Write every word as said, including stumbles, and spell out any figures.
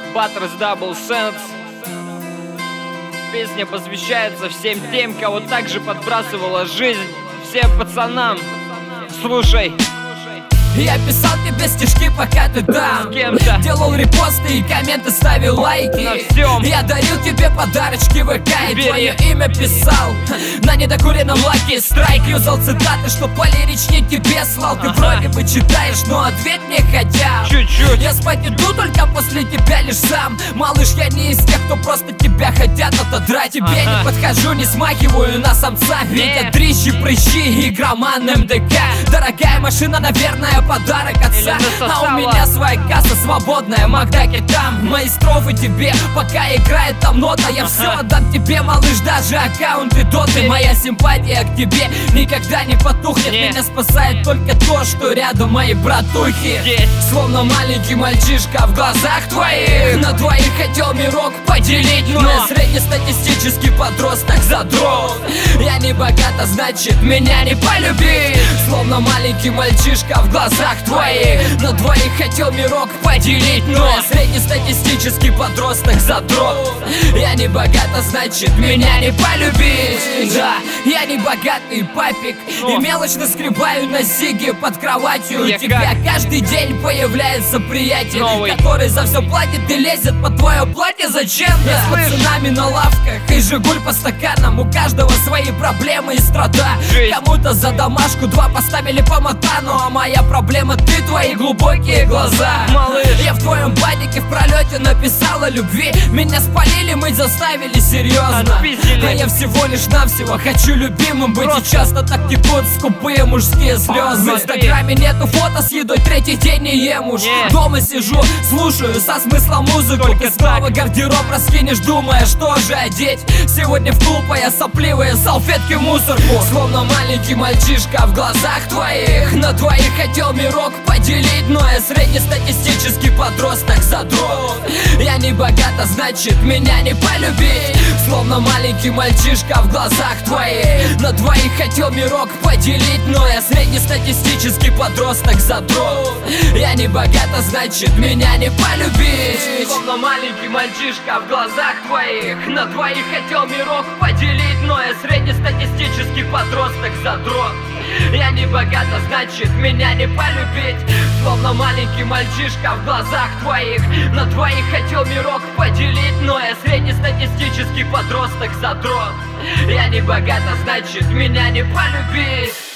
Баттерс Double Sense. Песня посвящается всем тем, кого также подбрасывала жизнь. Всем пацанам, слушай. Я писал тебе стишки, пока ты там, делал репосты и комменты, ставил лайки. На всем. Я дарил тебе подарочки в ВК и Бери. твое имя писал на недокуренном лаке страйк. Юзал цитаты, что полиричнее тебе слал. Ты Ага. вроде бы читаешь, но ответь мне хотя бы. Чуть-чуть. Я спать иду только после тебя лишь сам. Малыш, я не из тех, кто просто тебя хотят отодрать. Тебе Ага. не подхожу, не смахиваю на самца. Ведь Нет. от дрищи, прыщи, игроман, МДК. Дорогая машина, наверное, подарок отца. Или насосала. А у меня своя касса свободная, Макдаки там. Мои строфы тебе, пока играет там нота. Я все отдам тебе, малыш, даже аккаунты доты. Моя симпатия к тебе никогда не потухнет. Нет. Меня спасает только то, что рядом мои братухи. Есть. Словно маленький мальчишка в глазах твоих. На двоих хотел мирок поделить, но, Но. я среднестатистический подросток задрот. Я не богат, а значит меня не полюбить. Словно маленький мальчишка в глазах твоих. На двоих хотел мирок поделить, но, Но. я среднестатистический подросток задрот. Я не богат, а значит меня не полюбить. Да, я не богатый папик Но. и мелочно скребаю на сиге под кроватью. Я У тебя как? каждый день появляется приятель, Новый. который за все платит и лезет под твое платье зачем-то. Я слышу. С пацанами на лавках и жигуль по стаканам. У каждого свои проблемы и страда. Жизнь. Кому-то за домашку два поставили по матану, а моя проблема ты, твои глубокие глаза. Малыш. Я в твоем падике в пролете написал о любви. Меня спалили, мы заставили серьезно. Отпиздили. А я всего лишь навсего хочу любимым быть. Просто. И часто так текут скупые мужские слезы. В Смотри. инстаграме нету фото с едой, третий день не ем уж. Нет. Дома сижу, слушаю со смыслом музыку. Только Ты снова так. гардероб раскинешь, думая, что же одеть. Сегодня в клуб, а я сопливые салфетки в мусорку. Словно маленький мальчишка в глазах твоих. На двоих хотел мирок поделить, но я среднестатистический подросток задрот. Я не богат, а значит меня не полюбить. Словно маленький мальчишка в глазах твоих. На двоих хотел мирок поделить, но я среднестатистический подросток задрот. Я не богат, а значит меня не полюбить. Словно маленький мальчишка в глазах твоих. На двоих хотел мирок поделить, но я среднестатистический подросток задрот. Я не богат, а значит меня не полюбить. Словно маленький мальчишка в глазах твоих. На двоих хотел мирок поделить, но я среднестатистический подросток задрот. Я не богат, а значит меня не полюбить.